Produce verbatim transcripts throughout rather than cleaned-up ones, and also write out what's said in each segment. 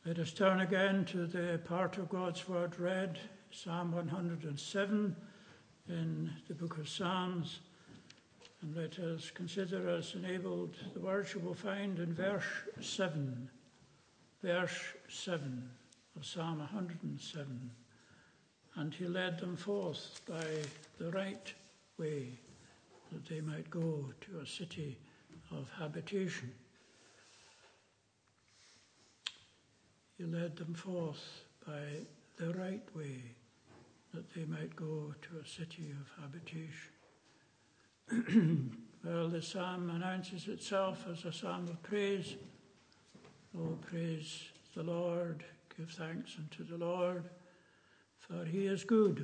Let us turn again to the part of God's word read, Psalm one hundred seven in the book of Psalms. And let us consider as enabled the words you will find in verse seven. Verse seven of Psalm one hundred seven. And he led them forth by the right way, that they might go to a city of habitation. He led them forth by the right way, that they might go to a city of habitation. Well, the psalm announces itself as a psalm of praise. Oh, praise the Lord, give thanks unto the Lord, for he is good.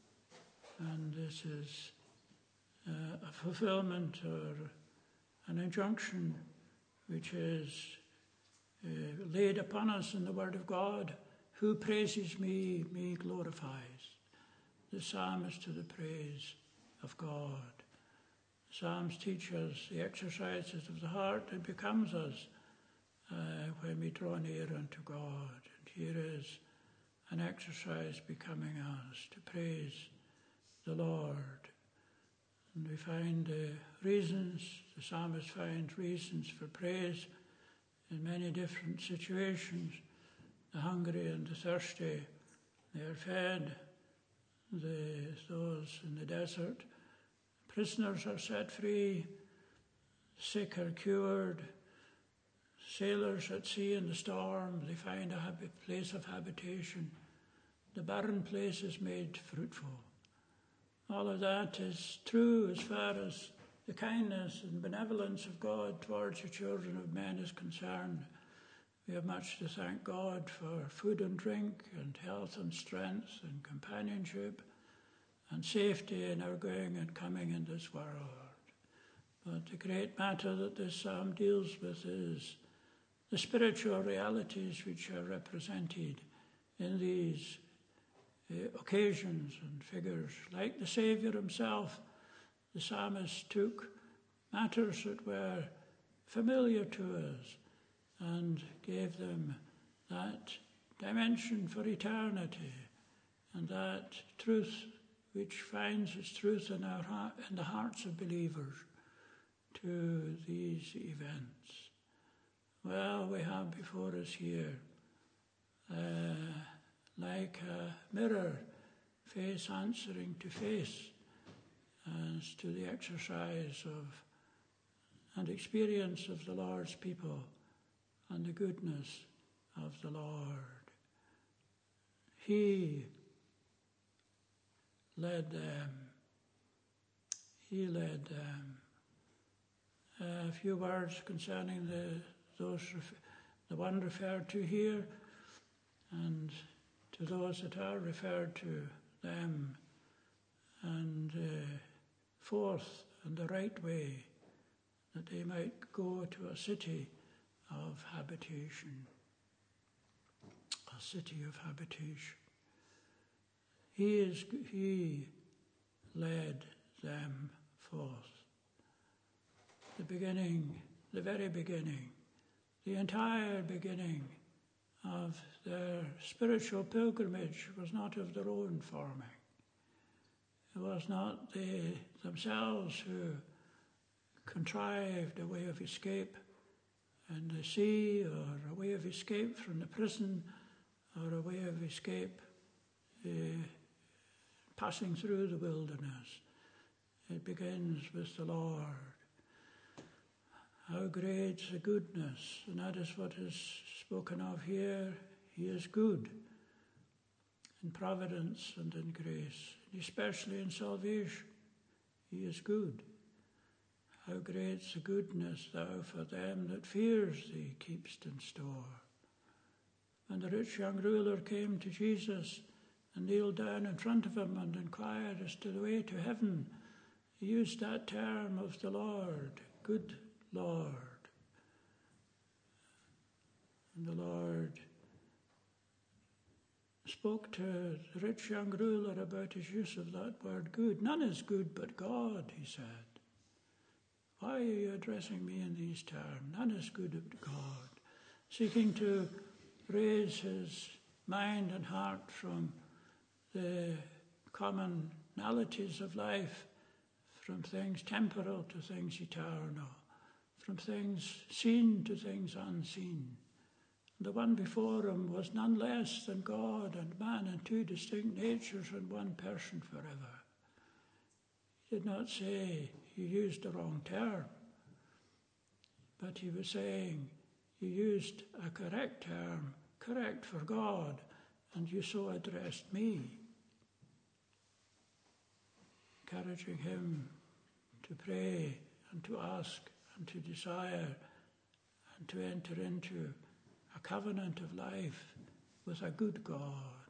And this is uh, a fulfillment or an injunction which is Uh, laid upon us in the word of God. Who praises me, me glorifies. The psalm is to the praise of God. The psalms teach us the exercises of the heart. It becomes us uh, when we draw near unto God. And here is an exercise becoming us to praise the Lord. And we find uh, reasons, the psalmist finds reasons for praise in many different situations. The hungry and the thirsty, they are fed. The, those in the desert, prisoners are set free. Sick are cured. Sailors at sea in the storm, they find a happy place of habitation. The barren place is made fruitful. All of that is true as far as the kindness and benevolence of God towards the children of men is concerned. We have much to thank God for food and drink and health and strength and companionship and safety in our going and coming in this world. But the great matter that this psalm deals with is the spiritual realities which are represented in these uh, occasions and figures. Like the Saviour himself, the psalmist took matters that were familiar to us and gave them that dimension for eternity and that truth which finds its truth in our heart, in the hearts of believers to these events. Well, we have before us here, uh, like a mirror, face answering to face, as to the exercise of and experience of the Lord's people and the goodness of the Lord. He led them. He led them. A few words concerning the those the one referred to here, and to those that are referred to them, and uh, forth in the right way, that they might go to a city of habitation. A city of habitation. He is, he led them forth. The beginning, the very beginning, the entire beginning of their spiritual pilgrimage was not of their own forming. It was not they themselves who contrived a way of escape in the sea, or a way of escape from the prison, or a way of escape uh, passing through the wilderness. It begins with the Lord. How great the goodness, and that is what is spoken of here. He is good in providence and in grace, especially in salvation. He is good. How great's the goodness thou for them that fears thee keepst in store. When the rich young ruler came to Jesus and kneeled down in front of him and inquired as to the way to heaven, he used that term of the Lord, good Lord. And the Lord spoke to the rich young ruler about his use of that word good. None is good but God, he said. Why are you addressing me in these terms? None is good but God. Seeking to raise his mind and heart from the commonalities of life, from things temporal to things eternal, from things seen to things unseen. The one before him was none less than God and man in two distinct natures and one person forever. He did not say you used the wrong term, but he was saying you used a correct term, correct for God, and you so addressed me, encouraging him to pray and to ask and to desire and to enter into a covenant of life with a good God.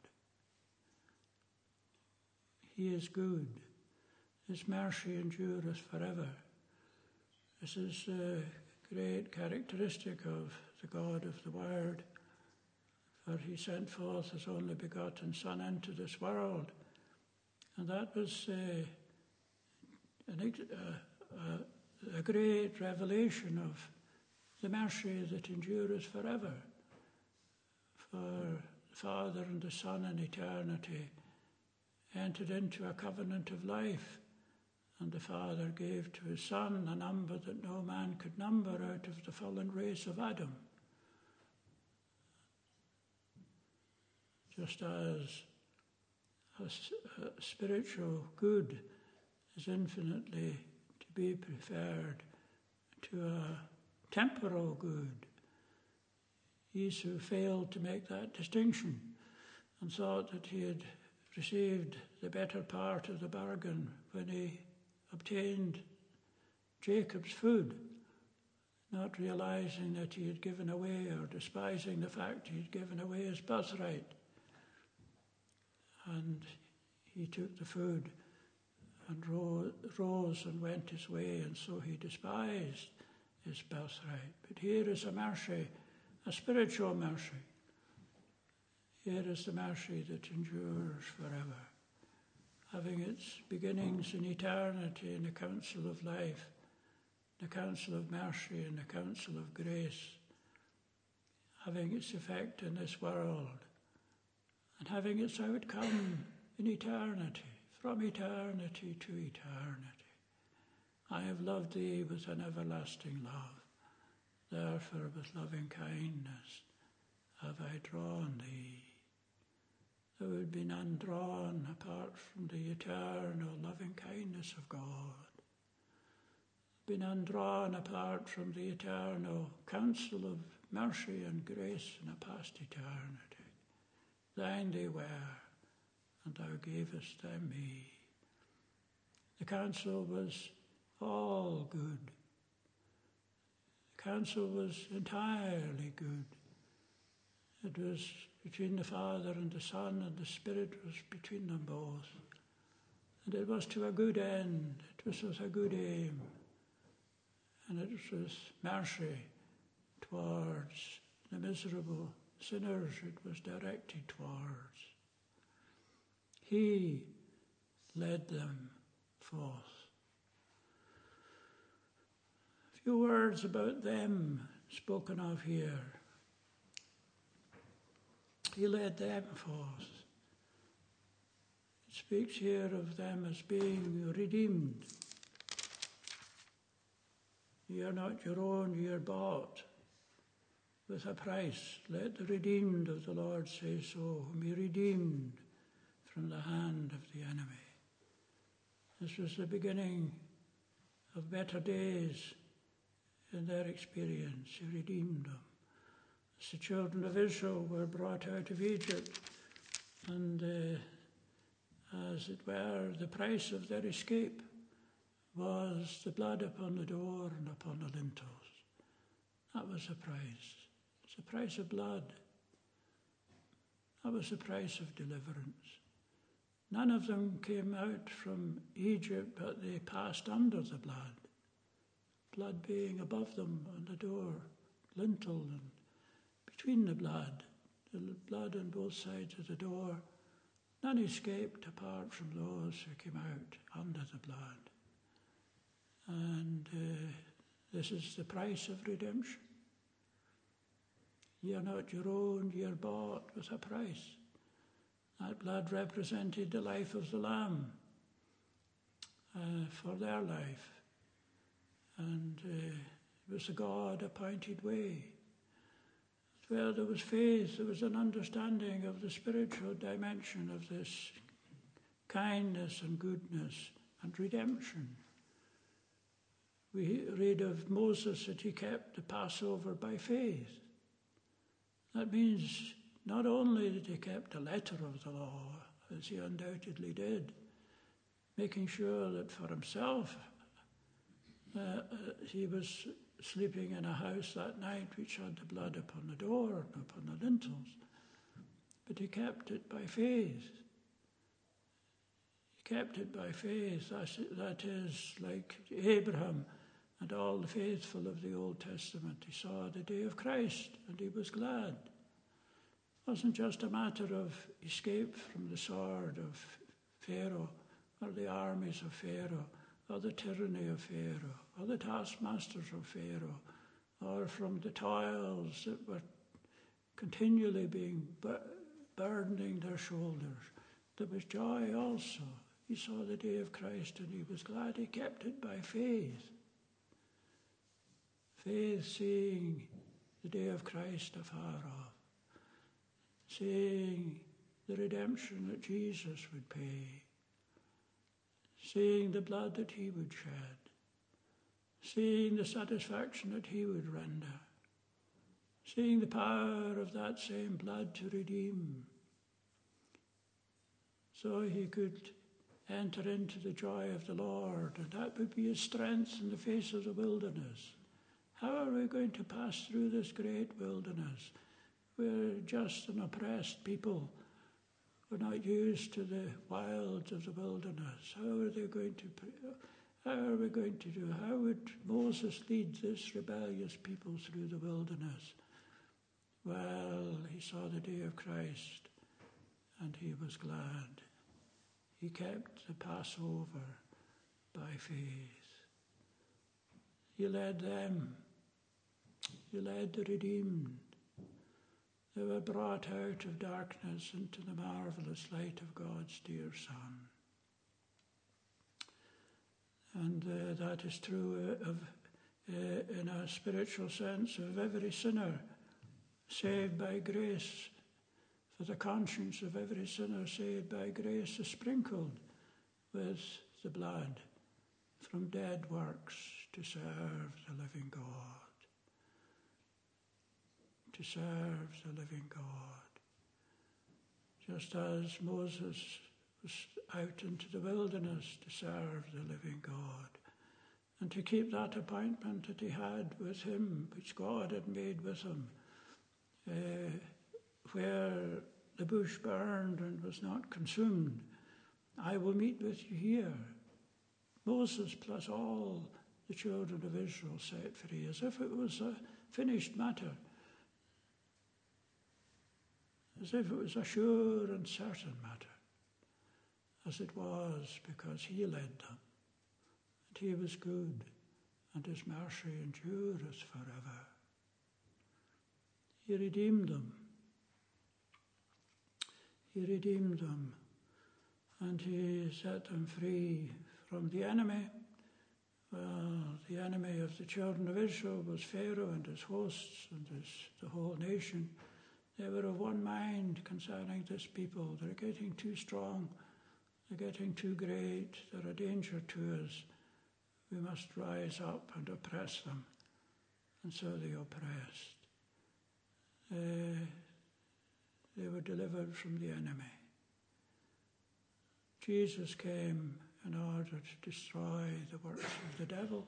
He is good. His mercy endureth forever. This is the great characteristic of the God of the Word, for he sent forth his only begotten Son into this world, and that was uh, an, a, a great revelation of the mercy that endureth forever. For the Father and the Son in eternity entered into a covenant of life, and the Father gave to his Son a number that no man could number out of the fallen race of Adam. Just as a, a spiritual good is infinitely to be preferred to a temporal good, Esau failed to make that distinction and thought that he had received the better part of the bargain when he obtained Jacob's food, not realizing that he had given away, or despising the fact he had given away his birthright. And he took the food and ro- rose and went his way, and so he despised his birthright. But here is a mercy, a spiritual mercy. Here is the mercy that endures forever, having its beginnings in eternity in the council of life, the council of mercy and the council of grace, having its effect in this world, and having its outcome in eternity, from eternity to eternity. I have loved thee with an everlasting love, therefore with loving kindness have I drawn thee. There would be none drawn apart from the eternal loving kindness of God. Be none drawn apart from the eternal counsel of mercy and grace in a past eternity. Thine they were, and thou gavest them me. The counsel was all good. The counsel was entirely good. It was between the Father and the Son, and the Spirit was between them both. And it was to a good end, it was with a good aim, and it was mercy towards the miserable sinners it was directed towards. He led them forth. A few words about them spoken of here. He led them forth. It speaks here of them as being redeemed. Ye are not your own, ye are bought with a price. Let the redeemed of the Lord say so, whom he redeemed from the hand of the enemy. This was the beginning of better days in their experience. He redeemed them. As the children of Israel were brought out of Egypt, and uh, as it were, the price of their escape was the blood upon the door and upon the lintels. That was the price. It's the price of blood. That was the price of deliverance. None of them came out from Egypt, but they passed under the blood. Blood being above them on the door, lintel, and between the blood, the blood on both sides of the door. None escaped apart from those who came out under the blood. And uh, this is the price of redemption. Ye are not your own, ye are bought with a price. That blood represented the life of the Lamb uh, for their life. And uh, it was a God-appointed way. Where there was faith, there was an understanding of the spiritual dimension of this kindness and goodness and redemption. We read of Moses that he kept the Passover by faith. That means not only that he kept the letter of the law, as he undoubtedly did, making sure that for himself uh, uh, he was sleeping in a house that night which had the blood upon the door and upon the lintels, but he kept it by faith. He kept it by faith. That is like Abraham and all the faithful of the Old Testament. He saw the day of Christ and he was glad. It wasn't just a matter of escape from the sword of Pharaoh or the armies of Pharaoh or the tyranny of Pharaoh or the taskmasters of Pharaoh or from the toils that were continually being bur- burdening their shoulders. There was joy also. He saw the day of Christ and he was glad. He kept it by faith. Faith, seeing the day of Christ afar off, seeing the redemption that Jesus would pay, seeing the blood that he would shed, seeing the satisfaction that he would render, seeing the power of that same blood to redeem, so he could enter into the joy of the Lord, and that would be his strength in the face of the wilderness. How are we going to pass through this great wilderness? We're just an oppressed people. We're not used to the wilds of the wilderness. How are they going to? How are we going to do? How would Moses lead this rebellious people through the wilderness? Well, he saw the day of Christ, and he was glad. He kept the Passover by faith. He led them. He led the redeemed. They were brought out of darkness into the marvelous light of God's dear Son. And uh, that is true of, uh, in a spiritual sense, of every sinner saved by grace. For the conscience of every sinner saved by grace is sprinkled with the blood from dead works to serve the living God. To serve the living God. Just as Moses was out into the wilderness to serve the living God and to keep that appointment that he had with him, which God had made with him, uh, where the bush burned and was not consumed. I will meet with you here. Moses plus all the children of Israel set free, as if it was a finished matter, as if it was a sure and certain matter, as it was, because he led them, and he was good, and his mercy endureth forever. He redeemed them. He redeemed them, and he set them free from the enemy. Well, the enemy of the children of Israel was Pharaoh and his hosts and his, the whole nation. They were of one mind concerning this people. They're getting too strong. They're getting too great. They're a danger to us. We must rise up and oppress them. And so they oppressed. Uh, they were delivered from the enemy. Jesus came in order to destroy the works of the devil.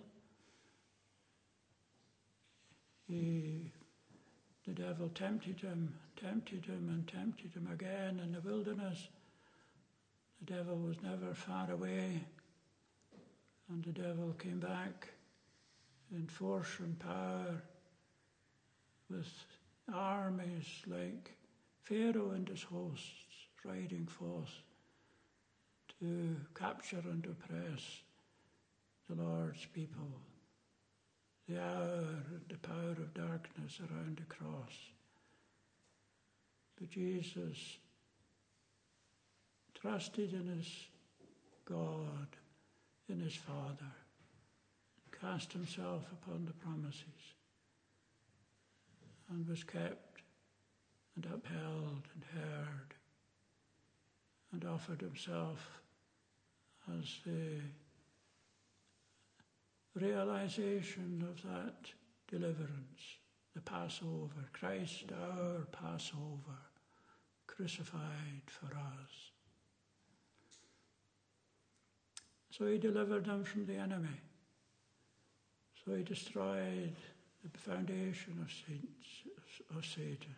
He, the devil tempted him, tempted him and tempted him again in the wilderness. The devil was never far away, and the devil came back in force and power with armies like Pharaoh and his hosts riding forth to capture and oppress the Lord's people. The hour and the power of darkness around the cross But Jesus trusted in his God, in his Father, cast himself upon the promises, and was kept and upheld and heard, and offered himself as the realization of that deliverance, the Passover, Christ our Passover, crucified for us. So he delivered them from the enemy. So he destroyed the foundation of, Saint, of Satan.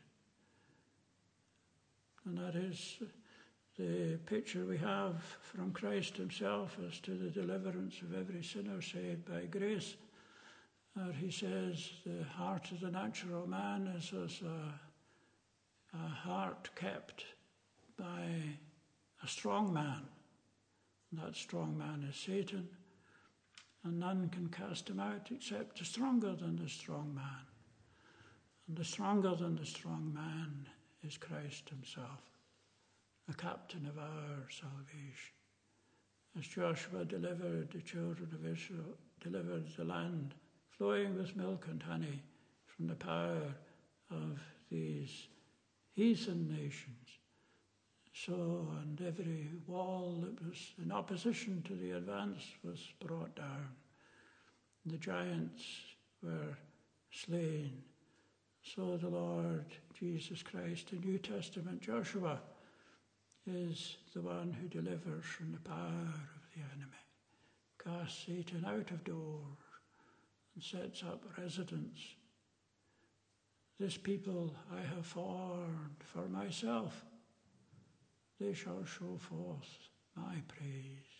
And that is the picture we have from Christ himself as to the deliverance of every sinner saved by grace. Uh, he says the heart of the natural man is as a, a heart kept by a strong man. And that strong man is Satan, and none can cast him out except the stronger than the strong man. And the stronger than the strong man is Christ himself, the captain of our salvation. As Joshua delivered the children of Israel, delivered the land flowing with milk and honey from the power of these heathen nations. So, and every wall that was in opposition to the advance was brought down. The giants were slain. So the Lord Jesus Christ, the New Testament Joshua, is the one who delivers from the power of the enemy, casts Satan out of doors, and sets up residence. This people I have formed for myself. They shall show forth my praise.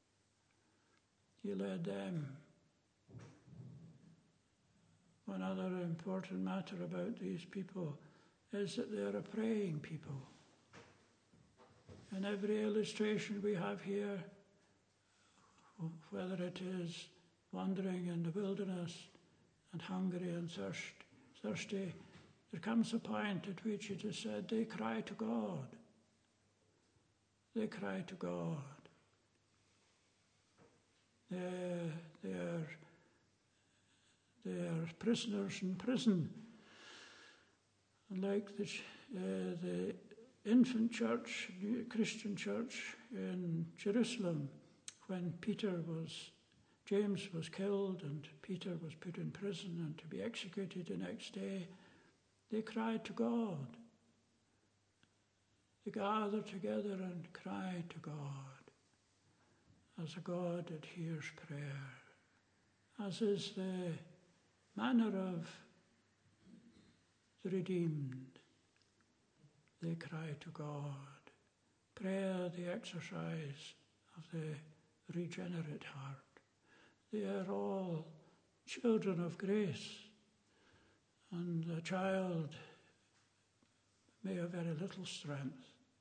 He led them. One other important matter about these people is that they are a praying people. In every illustration we have here, whether it is wandering in the wilderness and hungry and thirst, thirsty, there comes a point at which it is said they cry to God. They cry to God. They're, they're, they're prisoners in prison. And like the, uh, the infant church, Christian church in Jerusalem, when Peter was, James was killed and Peter was put in prison and to be executed the next day, they cried to God. They gather together and cry to God, as a God that hears prayer, as is the manner of the redeemed. They cry to God. Prayer, the exercise of the regenerate heart. They are all children of grace, and a child may have very little strength,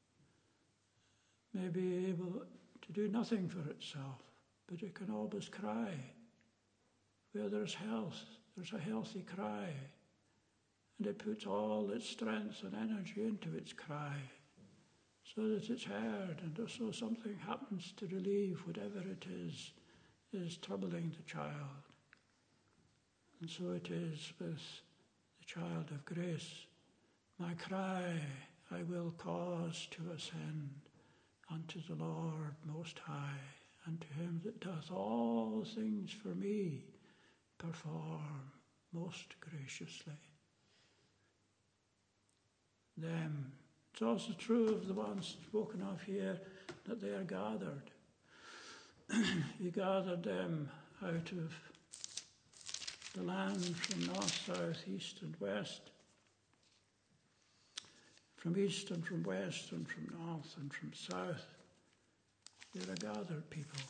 may be able to do nothing for itself, but it can always cry. Where there's health, there's a healthy cry, and it puts all its strength and energy into its cry, so that it's heard, and so something happens to relieve whatever it is is troubling the child. And so it is with the child of grace. My cry I will cause to ascend unto the Lord Most High, and to him that doth all things for me perform most graciously. Them. It's also true of the ones spoken of here, that they are gathered. He gathered them out of the land from north, south, east and west, from east and from west and from north and from south. They're a gathered people.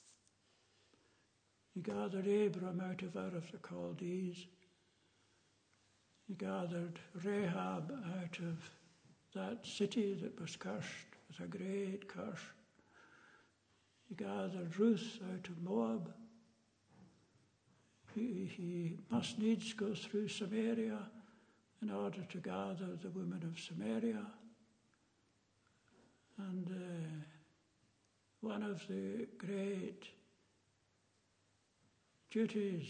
He gathered Abram out of Ur of the Chaldees. He gathered Rahab out of that city that was cursed with a great curse. He gathered Ruth out of Moab. He, he must needs go through Samaria in order to gather the women of Samaria. And uh, one of the great duties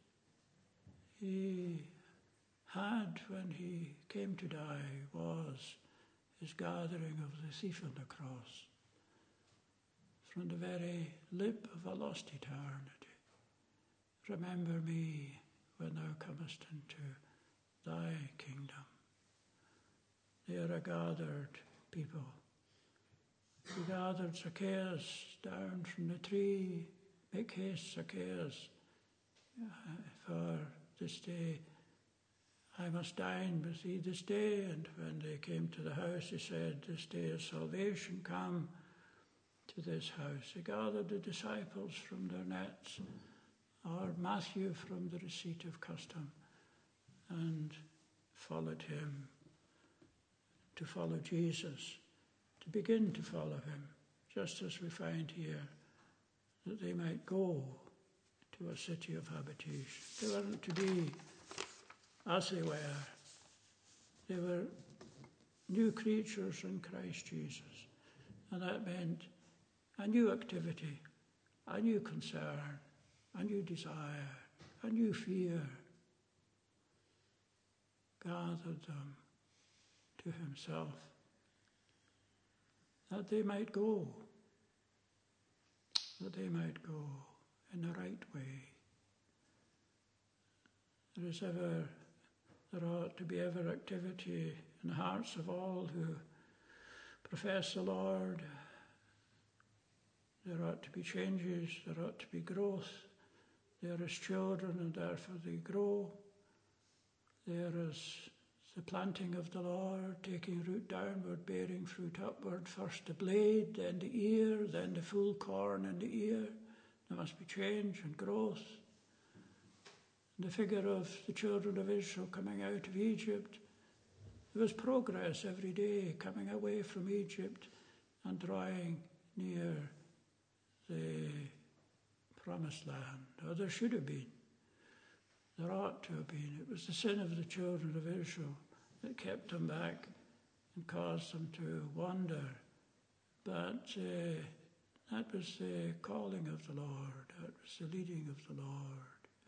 he had when he came to die was his gathering of the thief on the cross from the very lip of a lost eternity. Remember me when thou comest into thy kingdom. They are a gathered people. He gathered Zacchaeus down from the tree. Make haste, Zacchaeus, for this day I must dine with thee this day. And when they came to the house, he said, this day is salvation come to this house. He gathered the disciples from their nets, or Matthew from the receipt of custom, and followed him, to follow Jesus, to begin to follow him, just as we find here, that they might go to a city of habitation. They weren't to be as they were. They were new creatures in Christ Jesus. And that meant a new activity, a new concern, a new desire, a new fear gathered them to himself, that they might go, that they might go in the right way. There is ever, there ought to be ever activity in the hearts of all who profess the Lord. There ought to be changes, there ought to be growth. They are as children, and therefore they grow. They are as the planting of the Lord, taking root downward, bearing fruit upward, first the blade, then the ear, then the full corn in the ear. There must be change and growth. The figure of the children of Israel coming out of Egypt, there was progress every day, coming away from Egypt and drawing near the promised land. Or there should have been. There ought to have been. It was the sin of the children of Israel that kept them back and caused them to wander. But uh, that was the calling of the Lord. That was the leading of the Lord.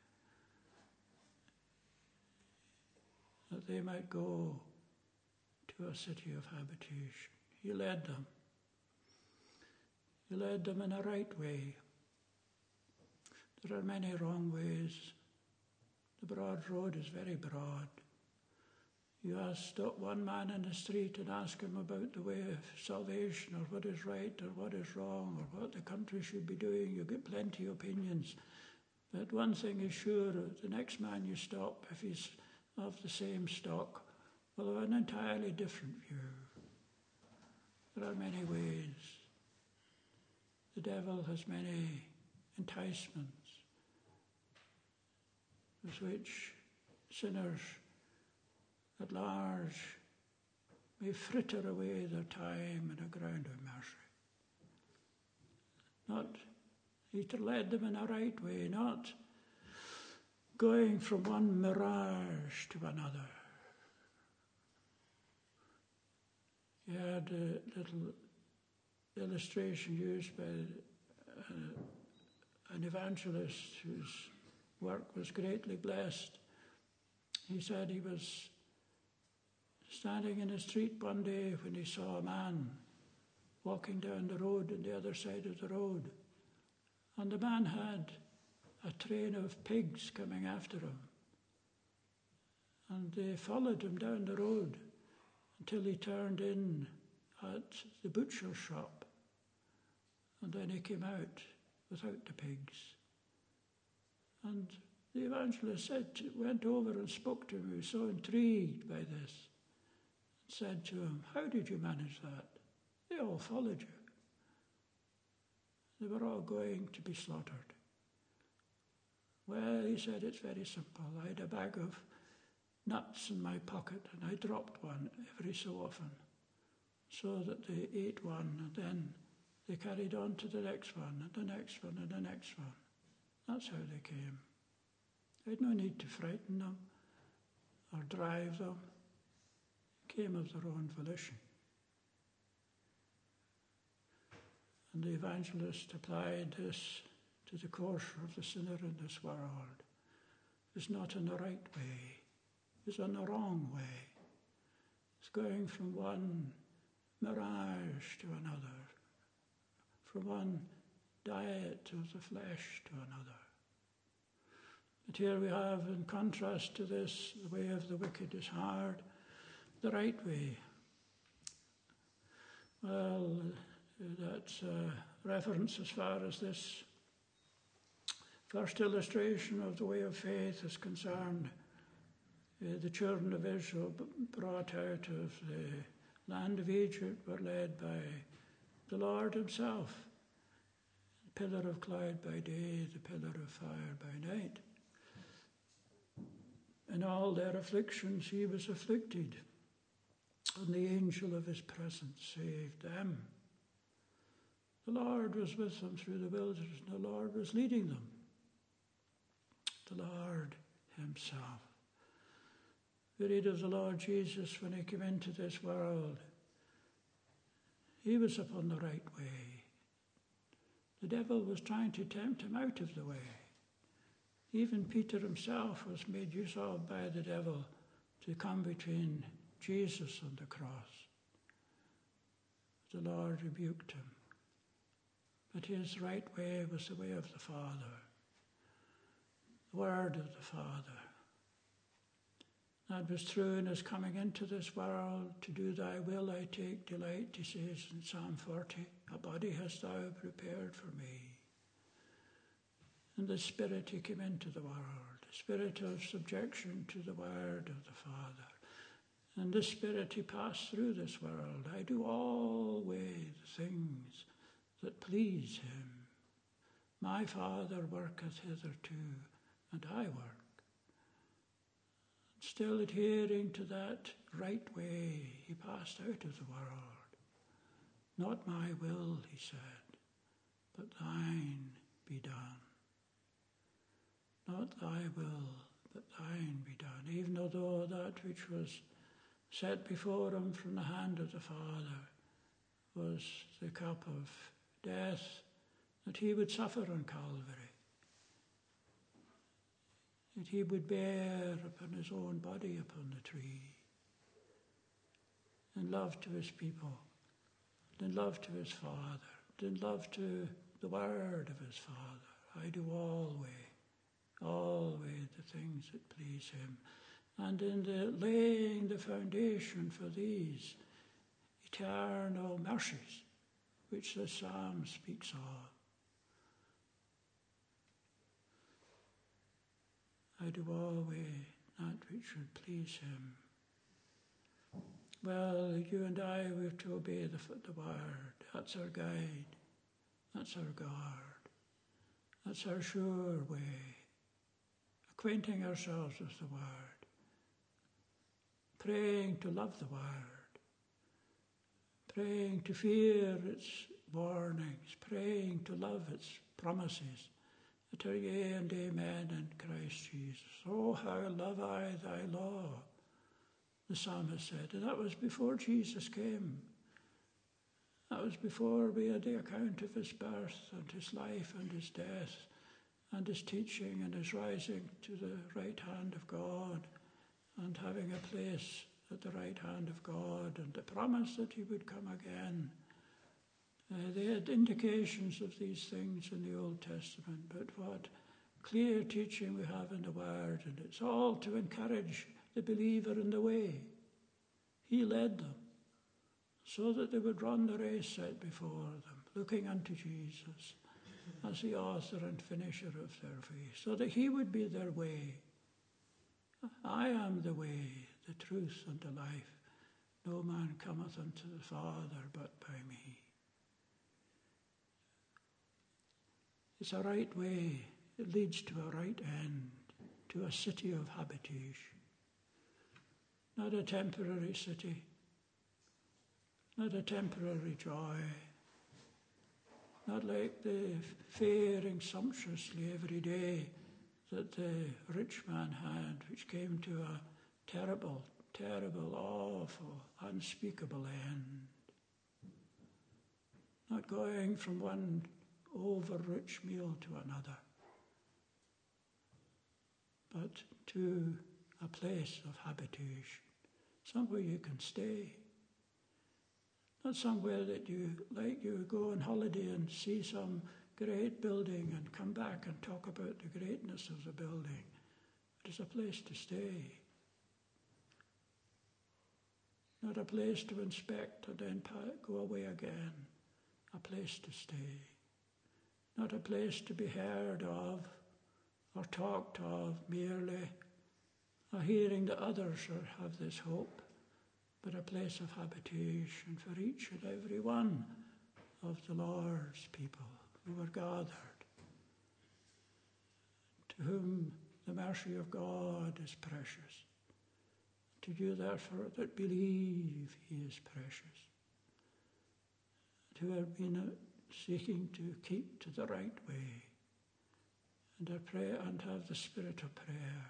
That they might go to a city of habitation. He led them. He led them in a right way. There are many wrong ways. The broad road is very broad. You ask, stop one man in the street and ask him about the way of salvation, or what is right or what is wrong, or what the country should be doing. You get plenty of opinions. But one thing is sure, the next man you stop, if he's of the same stock, will have an entirely different view. There are many ways. The devil has many enticements with which sinners at large may fritter away their time in a ground of mercy. Not, he led them in a right way, not going from one mirage to another. He had a little illustration used by uh, an evangelist whose work was greatly blessed. He said he was standing in the street one day when he saw a man walking down the road on the other side of the road. And the man had a train of pigs coming after him. And they followed him down the road until he turned in at the butcher's shop. And then he came out without the pigs. And the evangelist said, went over and spoke to him. He was so intrigued by this. And said to him, how did you manage that? They all followed you. They were all going to be slaughtered. Well, he said, it's very simple. I had a bag of nuts in my pocket, and I dropped one every so often, so that they ate one, and then they carried on to the next one, and the next one, and the next one. That's how they came. I had no need to frighten them or drive them. They came of their own volition. And the evangelist applied this to the course of the sinner in this world. It's not in the right way. It's in the wrong way. It's going from one mirage to another, from one diet of the flesh to another. But here we have, in contrast to this, the way of the wicked is hard, the right way. Well, that's a reference as far as this first illustration of the way of faith is concerned. Uh, the children of Israel brought out of the land of Egypt were led by the Lord himself. The pillar of cloud by day, the pillar of fire by night. In all their afflictions he was afflicted, and the angel of his presence saved them. The Lord was with them through the wilderness, and the Lord was leading them. The Lord himself. We read of the Lord Jesus when he came into this world. He was upon the right way. The devil was trying to tempt him out of the way. Even Peter himself was made use of by the devil to come between Jesus and the cross. The Lord rebuked him. But his right way was the way of the Father, the word of the Father. That was true in his coming into this world. To do thy will I take delight, he says in Psalm forty. A body hast thou prepared for me. And the Spirit he came into the world, a spirit of subjection to the word of the Father. And the Spirit he passed through this world. I do always things that please him. My Father worketh hitherto, and I work. Still adhering to that right way, he passed out of the world. Not my will, he said, but thine be done. Not thy will, but thine be done. Even although that which was set before him from the hand of the Father was the cup of death that he would suffer on Calvary, that he would bear upon his own body upon the tree, in love to his people, in love to his Father, in love to the word of his Father. I do always, always the things that please him. And in the laying the foundation for these eternal mercies, which the psalm speaks of. I do always that which should please him. Well, you and I, we have to obey the, the word. That's our guide. That's our guard. That's our sure way. Acquainting ourselves with the word. Praying to love the word. Praying to fear its warnings. Praying to love its promises. That are yea and amen in Christ Jesus. Oh, how love I thy law, the psalmist said. And that was before Jesus came. That was before we had the account of his birth and his life and his death and his teaching and his rising to the right hand of God and having a place at the right hand of God and the promise that he would come again. Uh, they had indications of these things in the Old Testament, but what clear teaching we have in the Word, and it's all to encourage the believer in the way. He led them so that they would run the race set before them, looking unto Jesus as the author and finisher of their faith, so that he would be their way. I am the way, the truth, and the life. No man cometh unto the Father but by me. It's a right way. It leads to a right end, to a city of habitation. Not a temporary city, not a temporary joy, not like the faring sumptuously every day that the rich man had, which came to a terrible, terrible, awful, unspeakable end. not going from one over-rich meal to another, but to a place of habitation, somewhere you can stay. Not somewhere that you, like you go on holiday and see some great building and come back and talk about the greatness of the building. It is a place to stay. Not a place to inspect and then go away again. A place to stay. Not a place to be heard of or talked of merely, or hearing that others are, have this hope, but a place of habitation for each and every one of the Lord's people who are gathered, to whom the mercy of God is precious. To you, therefore, that believe he is precious, who have been seeking to keep to the right way, and I pray and have the spirit of prayer.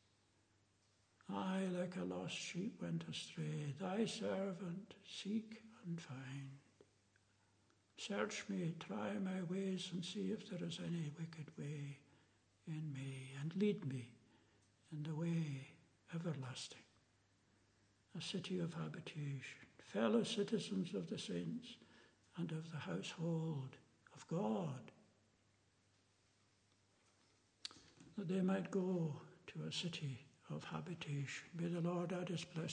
I, like a lost sheep, went astray. Thy servant seek and find. Search me, try my ways, and see if there is any wicked way in me, and lead me in the way everlasting. A city of habitation, fellow citizens of the saints and of the household of God, that they might go to a city of habitation. May the Lord add his blessing